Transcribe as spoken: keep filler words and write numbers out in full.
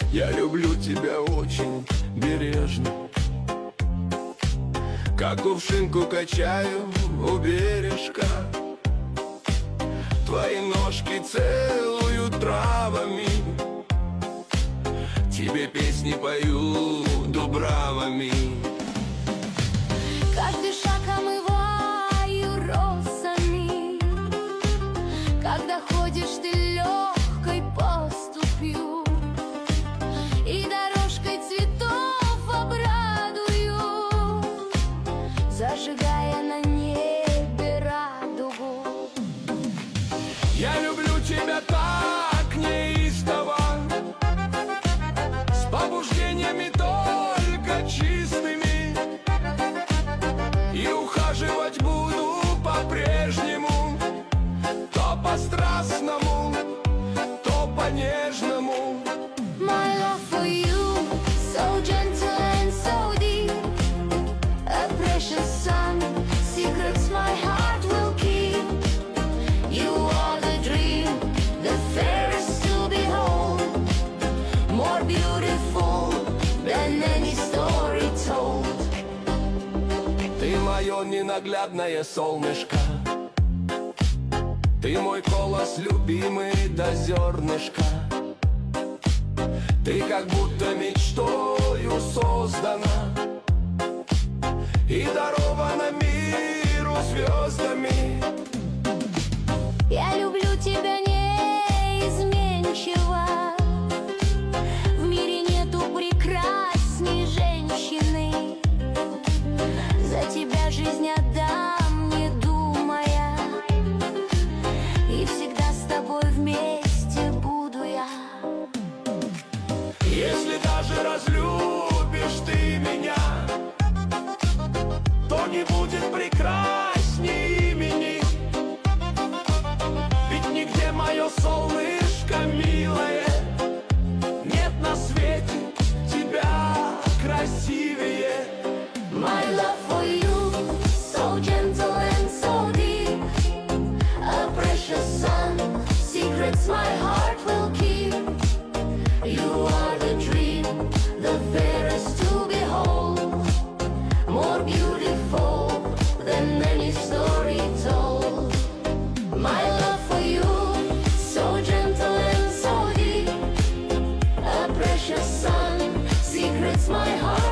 Я люблю тебя очень бережно, как кувшинку качаю у бережка. Твои ножки целую травами, тебе песни пою дубравами. Каждый шаг омываю росами, когда ходишь ты легкой поступью, и дорожкой цветов обрадую, зажигая на небе радугу. Я люблю тебя так неистово, с побуждениями только чистыми, и ухаживать буду по-прежнему, то по-страстному, то по-нежному. My love for you, so gentle and so deep, a precious sun, secrets my heart will keep. You are the dream, the fairest to behold, more beautiful than any story told. Ты мое ненаглядное солнышко, ты мой колос любимый до зернышка. Ты как будто мечтою создана и дарована миру звездами. Я люблю тебя неизменчиво, в мире нету прекрасней женщины. За тебя жизнь отдам, не думая, и всегда с тобой вместе буду я. Если даже разлюбишь ты меня, то не будет прекрасней имени, ведь нигде мое солнышко милое нет на свете тебя красивее. My love for you, so gentle and so deep, a precious sun, secrets my heart will keep. You are the dream, the fairest to behold, more beautiful than any story told. My love for you, so gentle and so deep, a precious sun, secrets my heart